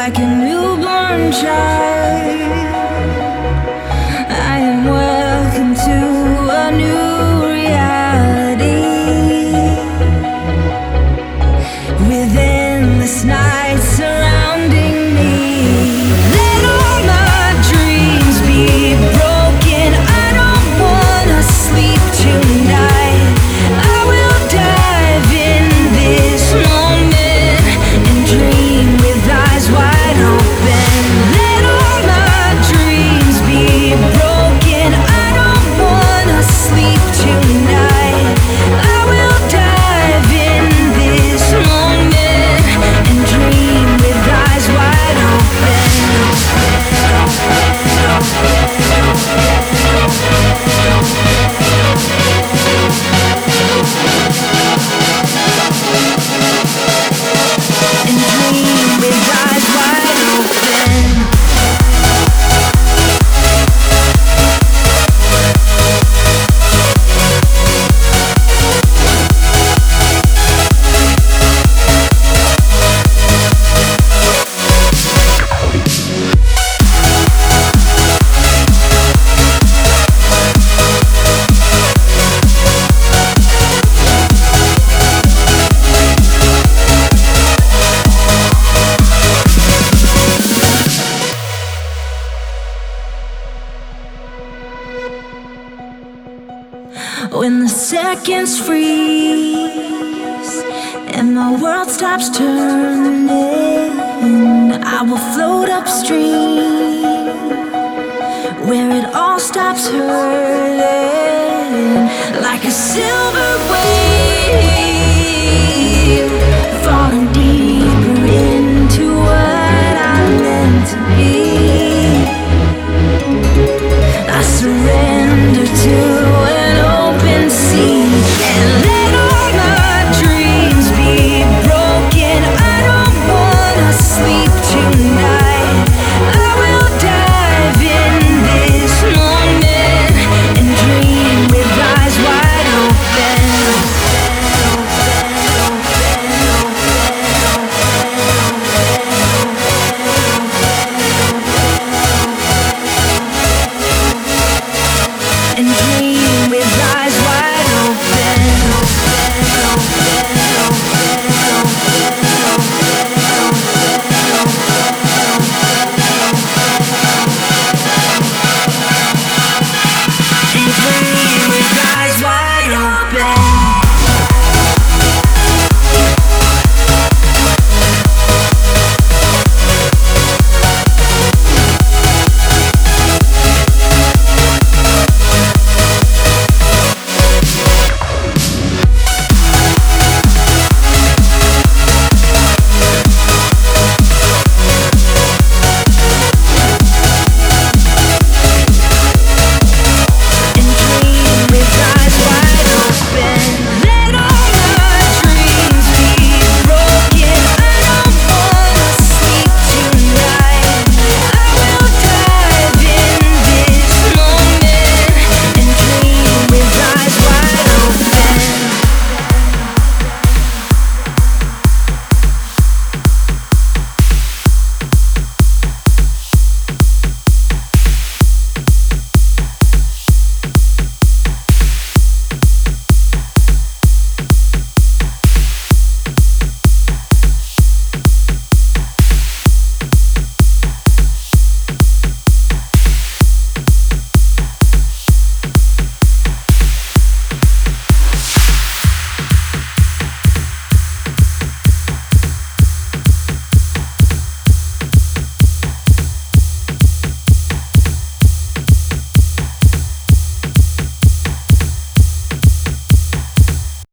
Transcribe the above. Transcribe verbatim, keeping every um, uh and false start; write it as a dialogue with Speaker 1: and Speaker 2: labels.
Speaker 1: like a newborn child. I am welcome to a new reality. Within this night surrounding me, let all my dreams be broken. I don't wanna sleep tonight. I will dive in this moment and dream with eyes wide open. Let all my dreams be broken. I don't wanna sleep tonight. I will dive in this moment and dream with eyes wide open. And dream with eyes wide open. When the seconds freeze and my world stops turning, I will float upstream where it all stops hurting, like a silver